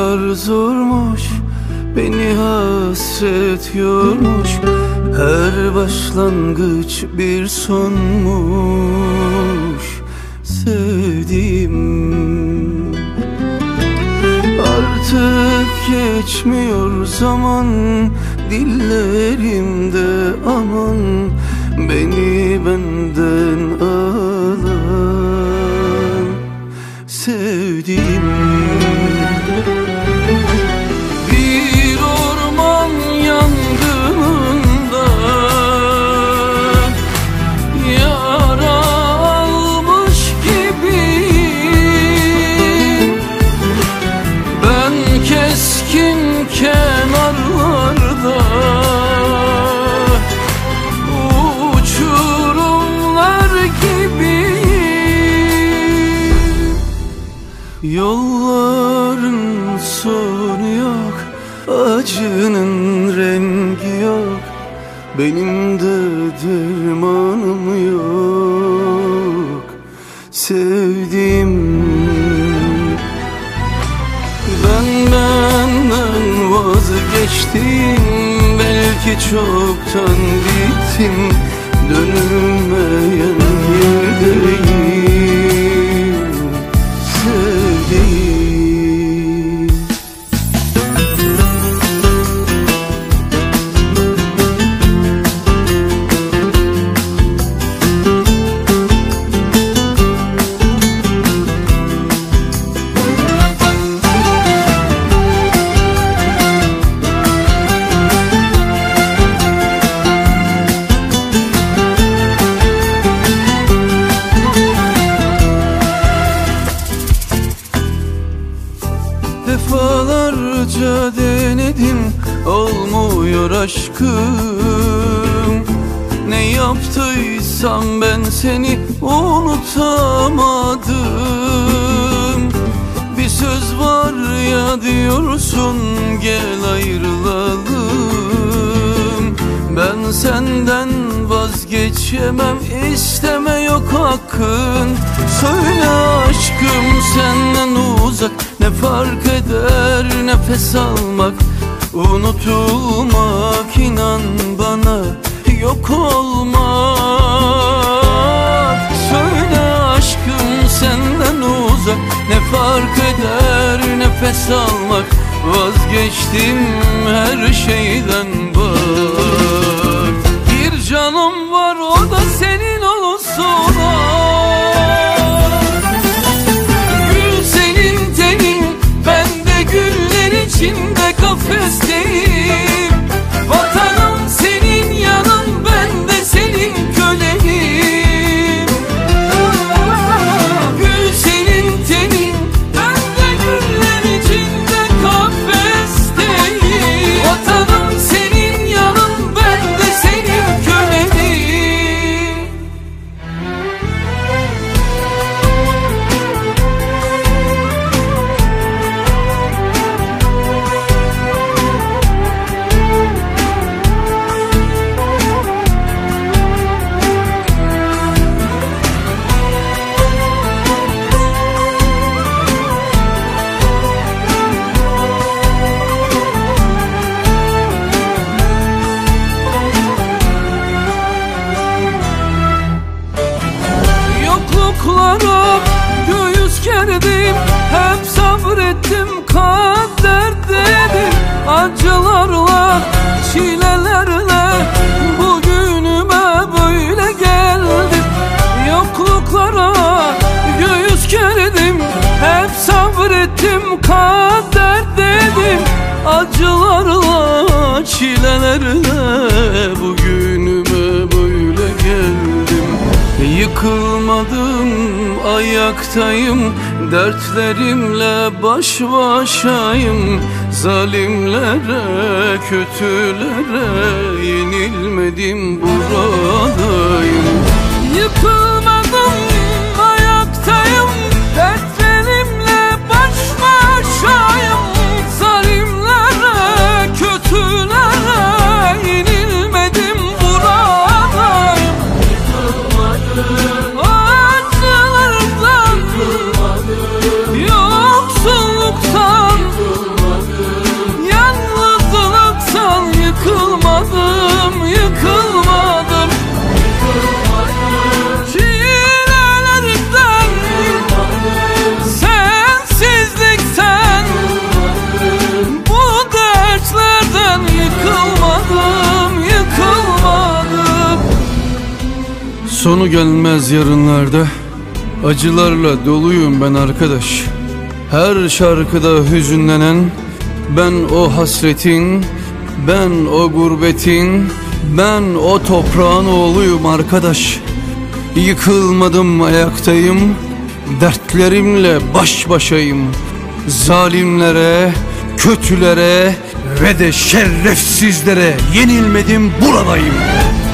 kadar zormuş, beni hasret yormuş. Her başlangıç bir sonmuş sevdiğim. Artık geçmiyor zaman dillerimde, aman beni benden alan sevdiğim. Bir orman yangınında yara almış gibiyim. Ben keskin kenarlarda uçurumlar gibiyim. Yolların sonu yok, acının rengi yok, benim de dermanım yok sevdiğim. Benden vazgeçtim, belki çoktan bittim, dönülmeyen yerdeyim sevdiğim. Defalarca denedim, olmuyor aşkım. Ne yaptıysam ben seni unutamadım. Bir söz var ya diyorsun, gel ayrılalım. Ben senden vazgeçemem, isteme yok hakkın. Söyle aşkım, senden uzak ne fark eder nefes almak, unutulmak, inan bana yok olmak. Söyle aşkım, senden uzak ne fark eder nefes almak, vazgeçtim her şeyden bak. Bir canım var, o da senin olsun. İçinde kafesteyim. Vatanım senin yanın, ben de senin köleyim. Gül senin tenin, ben de güller içinde kafesteyim. Vatanım senin yanın, ben de senin köleyim. Yokluklara göğüs gerdim, hep sabrettim, kader dedim. Acılarla, çilelerle bugünüme böyle geldim. Yokluklara göğüs gerdim, hep sabrettim, kader dedim. Acılarla, çilelerle bugünüme böyle geldim. Yıkılmadım, ayaktayım, dertlerimle baş başayım. Zalimlere, kötülere yenilmedim, buradayım. Yıkılmadım, ayaktayım, dertlerimle baş başayım. Zalimlere, kötülere yenilmedim, buradayım. Acılarımdan, yoksulluktan Sonu gelmez yarınlarda acılarla doluyum ben arkadaş. Her şarkıda hüzünlenen ben o hasretin, ben o gurbetin, ben o toprağın oğluyum arkadaş. Yıkılmadım, ayaktayım, dertlerimle baş başayım. Zalimlere, kötülere ve de şerefsizlere yenilmedim, buradayım.